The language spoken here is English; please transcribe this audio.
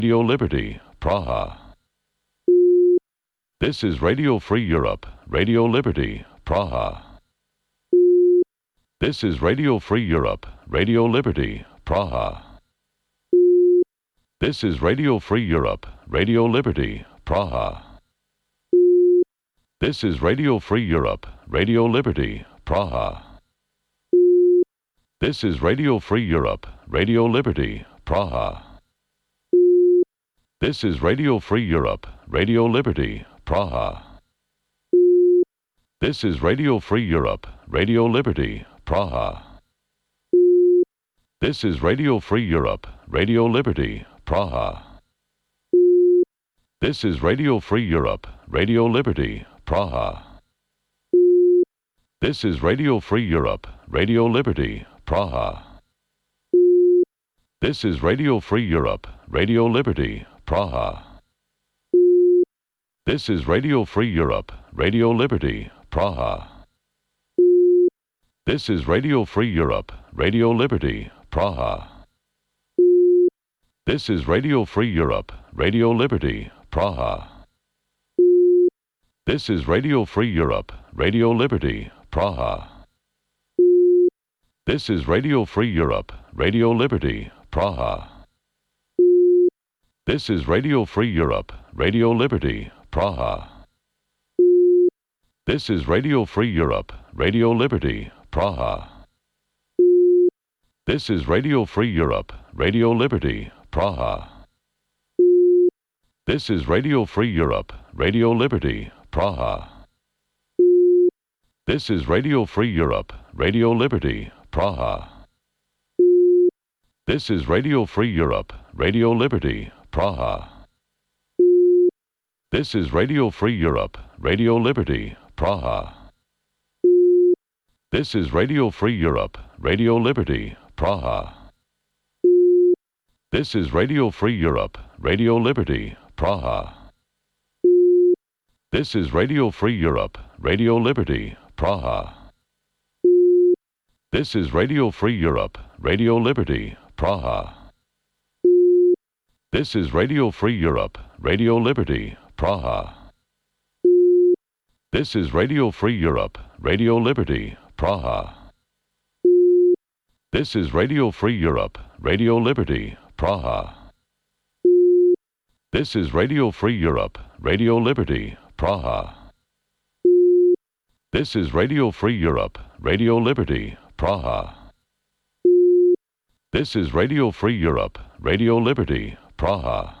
Radio Liberty, Praha. This is Radio Free Europe, Radio Liberty, Praha. This is Radio Free Europe, Radio Liberty, Praha. This is Radio Free Europe, Radio Liberty, Praha. This is Radio Free Europe, Radio Liberty, Praha. This is Radio Free Europe, Radio Liberty, Praha. This is Radio Free Europe, Radio Liberty, Praha. This is Radio Free Europe, Radio Liberty, Praha. This is Radio Free Europe, Radio Liberty, Praha. This is Radio Free Europe, Radio Liberty, Praha. This is Radio Free Europe, Radio Liberty, Praha. This is Radio Free Europe, Radio Liberty, Praha. This is Radio Free Europe, Radio Liberty, Praha. This is Radio Free Europe, Radio Liberty, Praha. This is Radio Free Europe, Radio Liberty, Praha. This is Radio Free Europe, Radio Liberty, Praha. This is Radio Free Europe, Radio Liberty, Praha. This is Radio Free Europe, Radio Liberty, Praha. This is Radio Free Europe, Radio Liberty, Praha. This is Radio Free Europe, Radio Liberty, Praha. This is Radio Free Europe, Radio Liberty, Praha. This is Radio Free Europe, Radio Liberty, Praha. This is Radio Free Europe, Radio Liberty, Praha. This is Radio Free Europe, Radio Liberty, Praha. This is Radio Free Europe, Radio Liberty, Praha. This is Radio Free Europe, Radio Liberty, Praha. This is Radio Free Europe, Radio Liberty, Praha. This is Radio Free Europe, Radio Liberty, Praha. This is Radio Free Europe, Radio Liberty, Praha. This is Radio Free Europe, Radio Liberty, Praha. This is Radio Free Europe, Radio Liberty, Praha. This is Radio Free Europe, Radio Liberty, Praha. This is Radio Free Europe, Radio Liberty, Praha. This is Radio Free Europe, Radio Liberty, Praha.